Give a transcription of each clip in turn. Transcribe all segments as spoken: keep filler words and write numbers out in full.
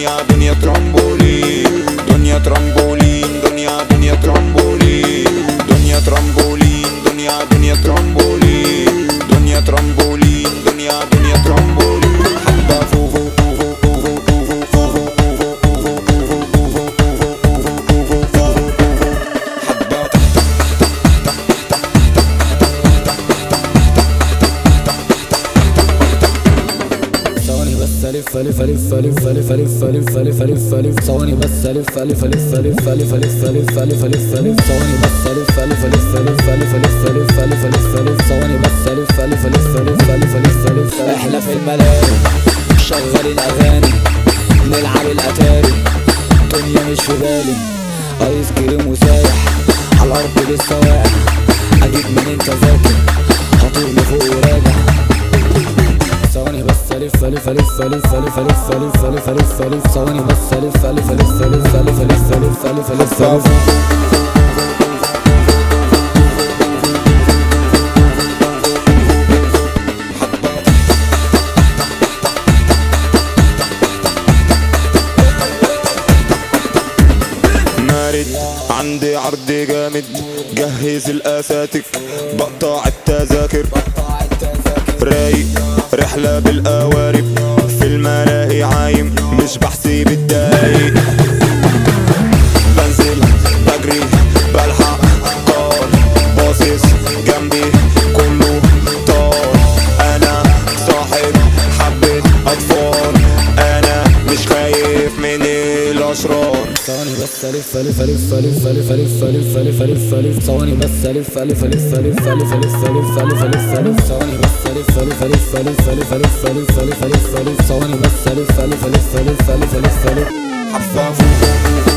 دنيا دنيا ترامبولين، دنيا ترامبولين، دنيا دنيا ترامبولين، دنيا ترامبولين، دنيا دنيا ترامبولين، دنيا ترامبولين، دنيا دنيا ترامبولين. حبة فوق فوق فوق فوق فوق فوق فوق فوق الف الف الف الف الف الف الف الف الف الف ثواني بس الف الف الف الف الف الف الف الف الف الف ثواني بس الف الف الف الف الف الف الف الف الف الف ثواني بس الف الف الف الف الف الف الف. احنا في الملاهي شغالين اغاني نلعب الاتاري، الدنيا مش في بالي، ايس كريم وسايح على الارض لسه واقع، اجيب منين تذاكر هطير لفوق وراجع. ثواني بس الف الف الف الف الف الف الف الف الف الف ثواني بس الف الف الف الف الف الف الف الف الف الف. مارد عندي عرض جامد، جهز الاساتك بقطع التذاكر، رايق رحلة بالقوارب في الملاهي عايم مش بحسب الدقايق، بنزل بجري بلحق طار باصص جنبي كله طار، انا صاحب حبة اطفال انا مش خايف من الاشرار. ثواني بس الف الف الف الف الف الف الف الف الف الف ثواني بس الف الف الف الف الف الف الف الف الف الف ثواني بس الف الف الف الف الف الف الف الف الف الف ثواني بس الف الف الف الف الف الف الف. حبة فوق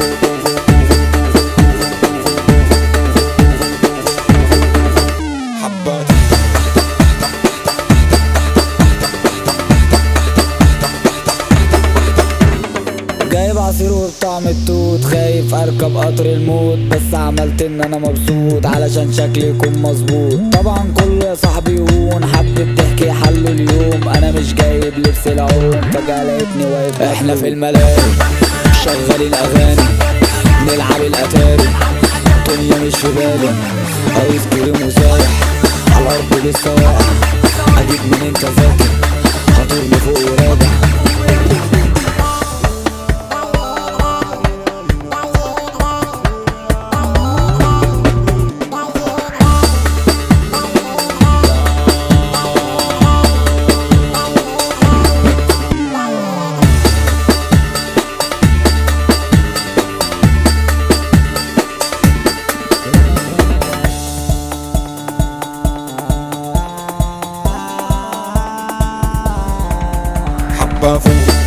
جايب عصير وبطعم التوت، خايف اركب قطر الموت بس عملت ان انا مبسوط علشان شكلي يكون مظبوط. طبعا كله يا صاحبي يهون، حبة ضحك حلوا اليوم، انا مش جايب لبس العوم فجأة لقيتني واقف. احنا في الملاهي شغالين اغاني نلعب الاتاري، الدنيا مش في بالي، ايس كريم وسايح على الارض لسه واقع، اجيب منين تذاكر هطير لفوق وراجع. حبة فوق